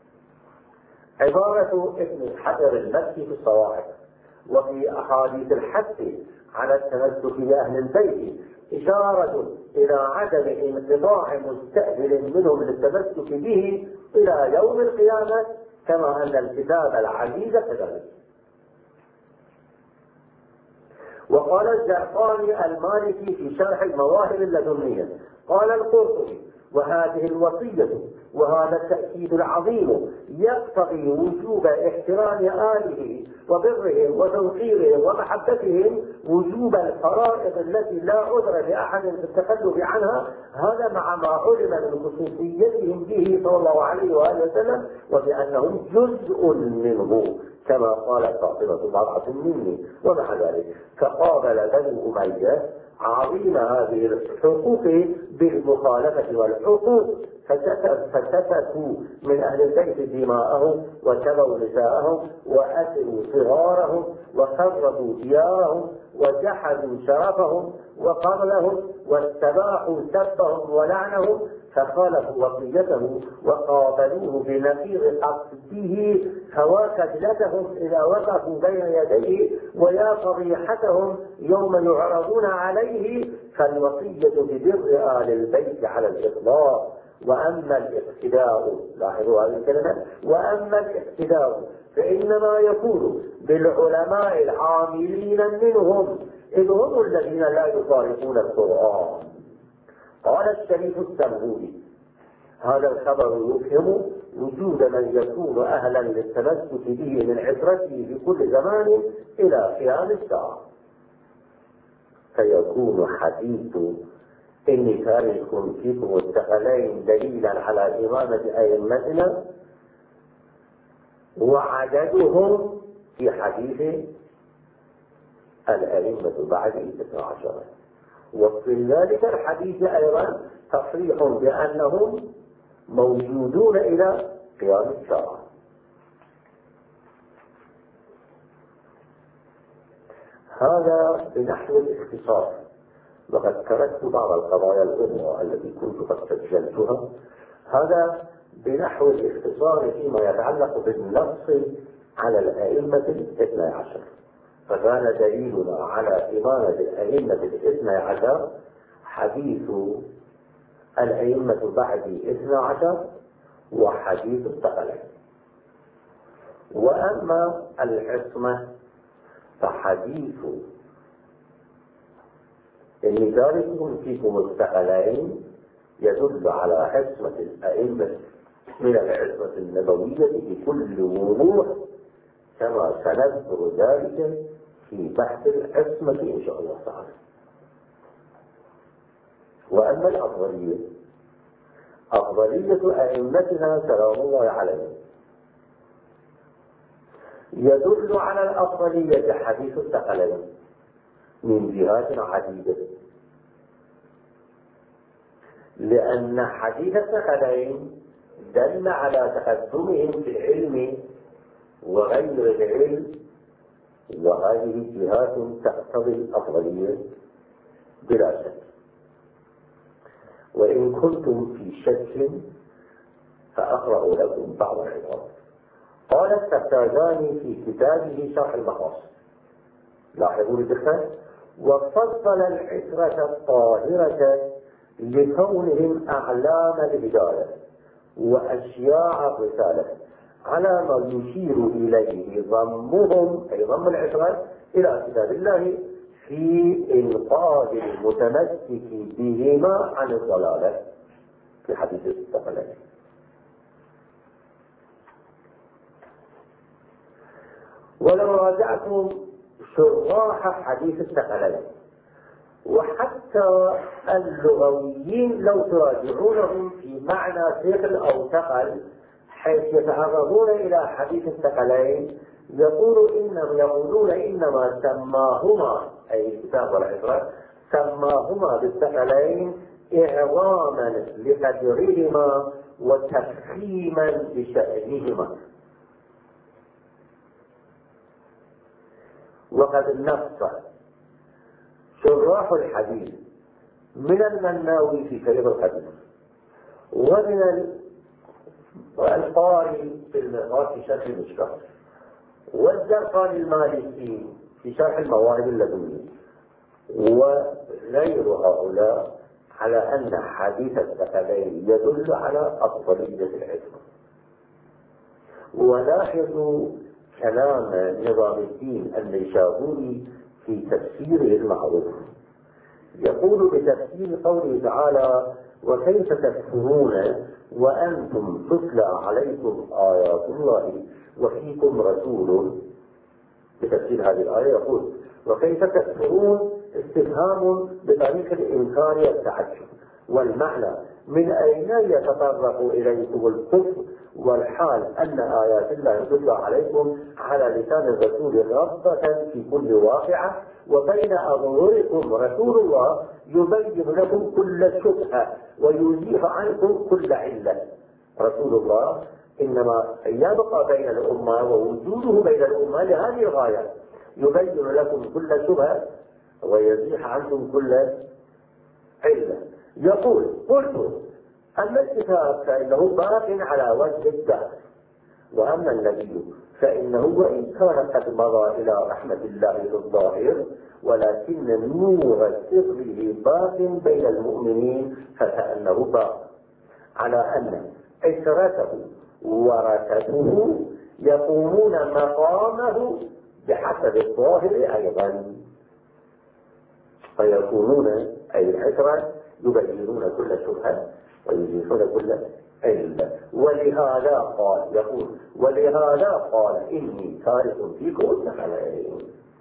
عبارة ابن حجر المكي في الصواعق وفي أحاديث الحث على التمسك بأهل البيت إشارة إلى عدم انقطاع مستأهل منهم للتمسك به إلى يوم القيامة، كما أن الكتاب العزيز كذلك. وقال الزعفراني المالكي في شرح المواهب اللدنية: قال القرطبي: وهذه الوصية وهذا التأكيد العظيم يقتضي وجوب احترام آله وبرهم وتوقيرهم ومحبتهم، وجوب الفرائض التي لا عذر لأحد في التخلف عنها، هذا مع ما علم من خصوصيتهم به صلى الله عليه وآله وسلم، وبأنهم جزء منه، كما قالت فاطمة بضعة مني. ومع ذلك فقابل بنو أمية عظيم هذه الحقوق بالمخالفة والحقوق، فسفكوا من أهل البيت دماءهم وسبوا نساءهم وأسروا صغارهم وخربوا ديارهم وجحدوا شرفهم وقتلهم واستباحوا سبهم ولعنهم، فخالفوا وصيته وقابلوه بنفير قصده، فوا خجلتهم إذا وقفوا بين يديه ويا فضيحتهم يوم يعرضون عليه. فالوصية ببر آل البيت على الإطلاق. وأما الاقتداء، لاحظوا هذه الكلمة، وأما الاقتداء فإنما يكون بالعلماء العاملين منهم، إذ هم الذين لا يفارقون القرآن. قال الشريف السمهودي: هذا الخبر يفهم وجود من يكون أهلا للتمسك به من عترته في كل زمان إلى قيام الساعة، فيكون حديث إني تارك فيكم الثقلين دليلا على إمامة أئمتنا، وعددهم في حديث الأئمة بعد 12، وفي ذلك الحديث أيضا تصريح بأنهم موجودون إلى قيام الساعة. هذا بنحو الاختصار، وقد تركت بعض القضايا الأخرى التي كنت قد سجلتها. هذا بنحو الاختصار فيما يتعلق بالنص على الأئمة 12، فكان دليلنا على إمامة الأئمة 12 حديث الأئمة بعد 12 وحديث الثقلين. وأما العصمة فحديث إني تارك فيكم الثقلين يدل على عصمة الأئمة من العصمة النبوية بكل وضوح، كما سنذكر ذلك في بحث العصمة إن شاء الله تعالى. وأما الأفضلية، أفضلية أئمتنا سلام الله عليهم، يدل على الأفضلية حديث الثقلين من جهات عديدة، لأن حديث الثقلين دل على تقدمهم في العلم وغير العلم، وهذه جهات تقتضي الأفضلية بلا شك. وإن كنتم في شك فأقرأ لكم بعض العبارات. قال السفتازاني في كتابه شرح المقاصد، لاحظوا الدخل: وفضل العترة الطاهرة لكونهم أعلام الهداية وأشياع الرسالة على ما يشير إليه ضمهم أي ضم العترة إلى كتاب الله في إنقاذ المتمسك بهما عن الضلالة في حديث الثقلين. ولو راجعتم شراح حديث الثقلين وحتى اللغويين لو تراجعونهم في معنى ثقل أو ثقل حيث يتعرضون إلى حديث الثقلين يقولون إنما سماهما أي الكتاب والعترة سماهما بالثقلين إعظاما لقدرهما وتفخيما لشأنهما. وقد نص شراح الحديث من المناوي في كلمة الحديث ومن القاري في المغاث في شرح المشكاة والزرقاني المالكي في شرح المواهب اللدنية وغير هؤلاء على أن حديث الثقلين يدل على أفضلية العلم. ولاحظوا كلام نظام الدين النيشابوري في تفسيره المعروف، يقول بتفسير قوله تعالى وكيف تكفرون وأنتم تتلى عليكم آيات الله وفيكم رسول. بتفسير هذه الآية يقول وكيف تكفرون استفهام بطريق الإنكار والتعجب، والمعنى من أين يتطرق إليكم الكفر والحال أن آيات الله تتلى عليكم على لسان الرسول رغبة في كل واقعة وبين أظهركم رسول الله يبين لكم كل شبهة ويزيح عنكم كل علة. رسول الله إنما يبقى بين الأمة ووجوده بين الأمة لهذه الغاية يبين لكم كل شبهة ويزيح عنكم كل علة. يقول قلت أما الكتاب فإنه باق على وجه الدهر وأما النبي فإنه وإن كان قد مضى إلى رحمة الله في الظاهر ولكن نور سره باق بين المؤمنين فكأنه باق على أن عشرته ورثته يقومون مقامه بحسب الظاهر أيضا فيكونون أي العشرة يبينون كل شبهة ويزيحون كل علة. ولهذا قال يقول ولهذا قال إني تارك فيكم الثقلين.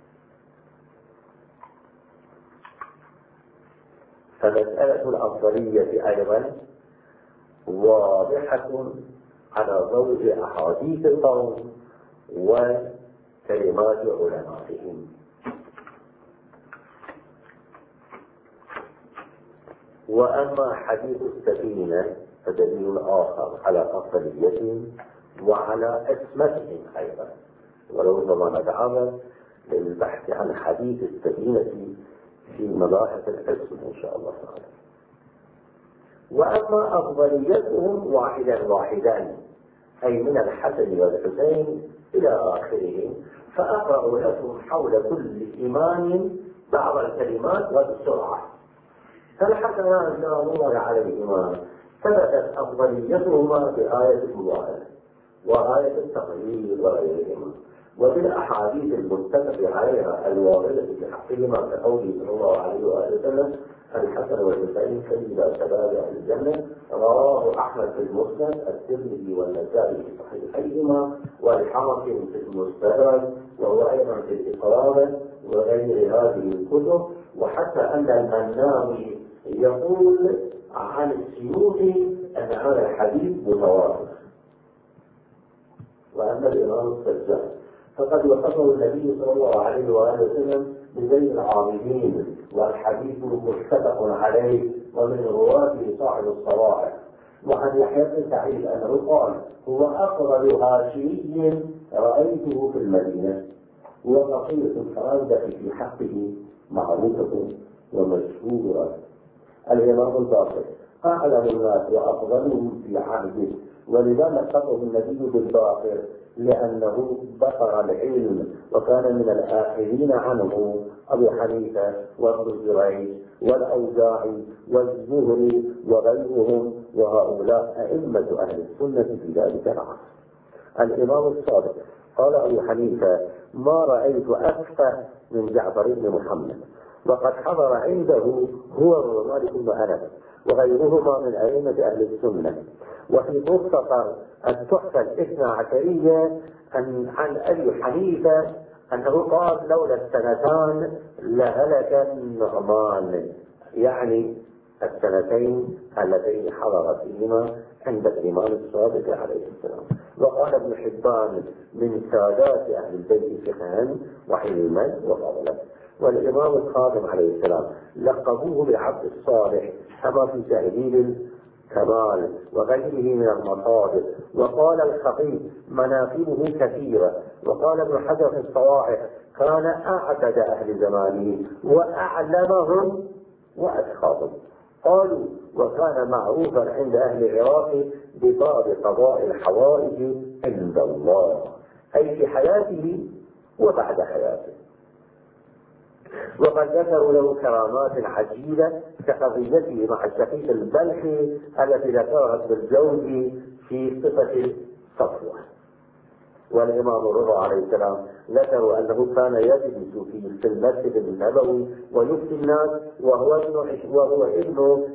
فمسألة الأفضلية أيضا واضحة على ضوء أحاديث القوم وكلمات علمائهم. وأما حديث السفينة فدليل آخر على أفضليتهم وعلى اسمتهم أيضا، وربما نتعرض للبحث عن حديث السفينة في مباحث الاسم إن شاء الله تعالى. وأما أفضليتهم واحدا أي من الحسن والحسين إلى آخره، فأقرأ لكم حول كل إمام بعض الكلمات وبسرعة. فالحسنان سلام الله عليهما ثبتت أفضليتهما بآية المباركة وآية التقرير وغيرهما وبالأحاديث المتفق عليها الواردة في حقهما كقوله صلى الله عليه وآله وسلم الحسن والحسين سيدا شباب أهل الجنة. رواه أحمد في المسند، الترمذي والنسائي في صحيحيهما، والحاكم في المستدرك، وهو أيضا في الإقرار وغير هذه الكتب. وحتى أن المناوي يقول عن السيوطي أن هذا الحديث متواتر. وأما الإمام السجاد فقد وصفه النبي صلى الله عليه وآله وسلم بزين العابدين والحديث متفق عليه ومن رواته صاحب الصواعق. وعن يحيى بن سعيد أنه قال هو أفضل هاشمي رأيته في المدينة. وبقية الفرادة في حقه معروفة ومشهورة. الإمام الباقر أعلم الناس وأفضلهم في عهده، ولذا نسبه النبي بالباقر لأنه بقر العلم وكان من الآخرين عنه أبو حنيفة وابن جريج والأوزاعي والزهري وغيرهم، وهؤلاء أئمة أهل السنة في ذلك العصر. الإمام الصادق قال أبو حنيفة: ما رأيت أفقه من جعفر بن محمد، وقد حضر عنده هو ومالك بن أنس وغيرهما من أئمة أهل السنة. وفي مختصر التحفة الاثنى عشرية عن أبي حنيفة أنه قال: لولا السنتان لهلك النعمان، يعني السنتين اللتين حضر فيهما عند الإمام الصادق عليه السلام. وقال ابن حبان: من سادات أهل البيت فقها وعلما وفضلا. والإمام الخادم عليه السلام لقبوه بعبد الصالح كما في تهذيب الكمال وغيره من المصادر. وقال الخطيب: مناقبه كثيرة. وقال ابن حجر في الصواعق: كان أعتد أهل زمانه وأعلمهم وأشخاصهم. قالوا: وكان معروفا عند أهل العراق بباب قضاء الحوائج عند الله، أي في حياته وبعد حياته. وقد ذكروا له كرامات عجيبة كقضيته مع الشقيق البلخي التي ذكرها ابن الجوزي في صفة صفوة. والإمام الرضا عليه السلام ذكروا أنه كان يجلس في المسجد النبوي ويفتي الناس وهو ابن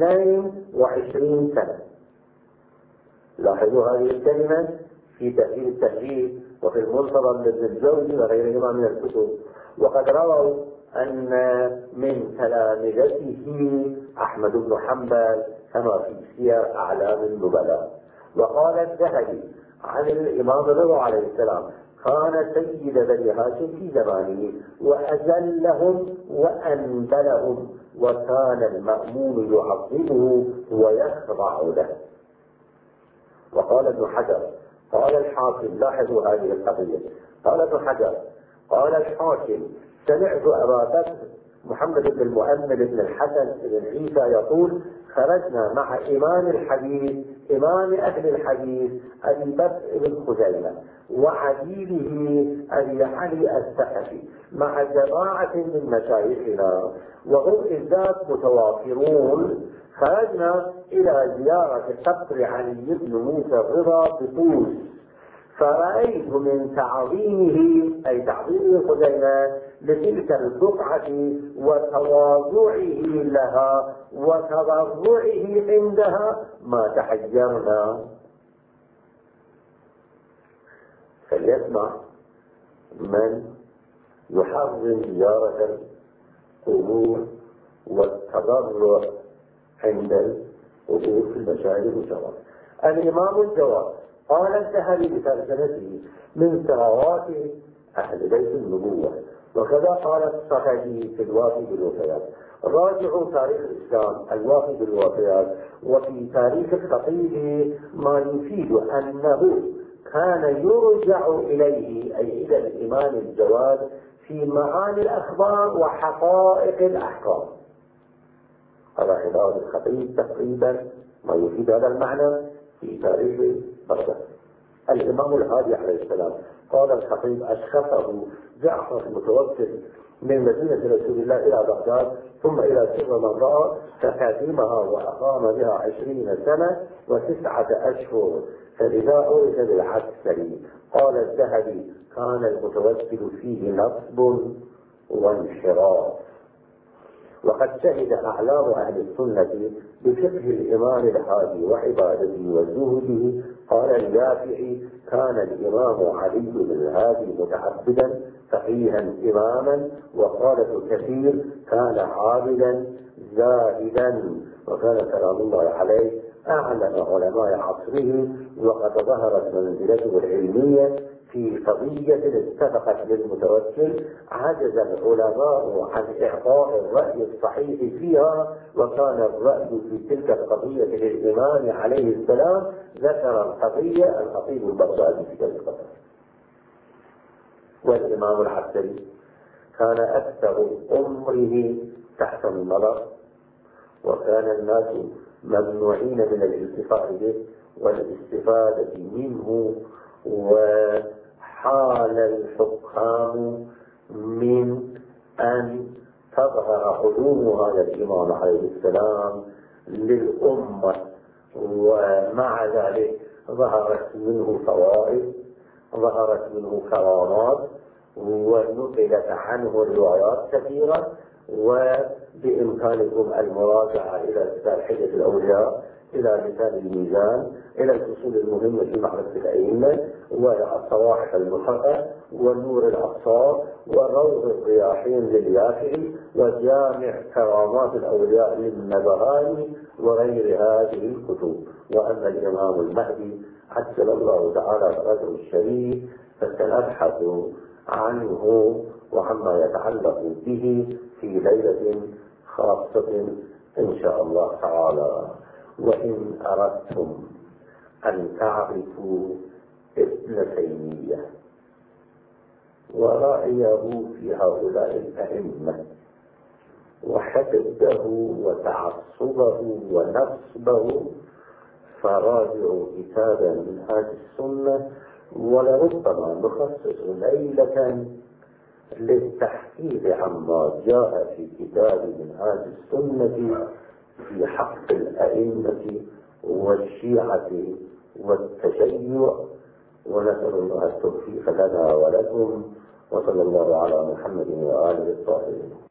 22 سنة. لاحظوا هذه الكلمة في تأثير التهذيب وفي المنتظم لابن الجوزي وغيرهما من الكتب. وقد رووا أن من تلامذته أحمد بن حنبل كما في سير أعلام النبلاء. وقال الذهبي عن الإمام الرضا عليه السلام: كان سيد بني هاشم في زمانه وأجلهم وأنبلهم، وكان المأمون يعظمه ويخضع له. وقال ابن حجر قال الحاكم: لاحظوا هذه القضية. قال ابن حجر قال الحاكم: سمعت أبا بكر محمد بن المؤمل بن الحسن بن عيسى يقول: خرجنا مع إمام الحديث إمام أهل الحديث أبي بكر بن خزيمة وعديله أبي علي الثقفي مع جماعة من مشايخنا وهم إذ ذاك متوافرون. خرجنا إلى زيارة قبر علي بن موسى الرضا بطوس، فرأيت من تعظيمه أي تعظيم خزيمة لتلك البقعة وتواضعه لها وتضرعه عندها ما تحجرنا. فليسمع من يحرم زيارة القبور والتضرع عند القبور في المشاهد المشاورة. الإمام الجواد قال الذهبي بترجمته: من ثروات أهل بيت النبوة. وكذا قال الصفدي في الوافي بالوفيات. راجعوا تاريخ الإسلام الوافي بالوفيات وفي تاريخ الخطيب ما يفيد أنه كان يرجع إليه أي إلى الإمام الجواد في معاني الأخبار وحقائق الأحكام. هذا عبارة الخطيب تقريبا ما يفيد هذا المعنى في تاريخ بغداد. الإمام الهادي عليه السلام قال الخطيب: أشخصه جعفر المتوكل من مدينة رسول الله إلى بغداد ثم إلى سر مضاء فخاتمها وأقام بها 20 سنة و9 أشهر، فإذا أورث بالعسكري. قال الذهبي: كان المتوكل فيه نصب وانحراف. وقد شهد أعلام أهل السنة بفقه الإمام الهادي وعبادته وزهده. قال اليافعي: كان الإمام علي بن الهادي متعبدا فقيها إماما. وقال ابن كثير: كان عابدا زاهدا. وكان سلام الله عليه أعلم علماء عصره. وقد ظهرت منزلته العلمية في قضية اتفقت للمتوكل عجز العلماء عن إعطاء الرأي الصحيح فيها، وكان الرأي في تلك القضية للإمام عليه السلام. ذكر القضية الخطيب البغدادي في ذلك القضية. والإمام العسكري كان أكثر عمره تحت النظر، وكان الناس ممنوعين من الالتفات به والاستفادة منه، وحال الحكام من أن تظهر علوم هذا الإمام عليه السلام للأمة، ومع ذلك ظهرت منه فوائد، ظهرت منه كرامات، ونقلت عنه روايات كثيرة. وبإمكانكم المراجعة إلى كتاب حجة الأولياء، إلى لسان الميزان، إلى الفصول المهمة في معرفة الأئمة، والصواحف المحققة، والنور الأبصار، وروض الرياحين لليافعي، وجامع كرامات الأولياء للنبهاني، وغير هذه الكتب. وأما الإمام المهدي عجل الله تعالى فرجه الشريف فسنبحث عنه وعما يتعلق به في ليلة خاصة إن شاء الله تعالى. وإن أردتم أن تعرفوا ابن تيمية ورأيه في هؤلاء الأئمة وحقده وتعصبه ونصبه، فراجعوا كتابا من هذه السنة، ولربما نخصص ليلة للتحقيق عما جاء في كتاب من هذه السنة في حق الأئمة والشيعة والتشيع. ونسأل الله التوفيق لنا ولكم، وصلى الله على محمد وآله الطاهرين.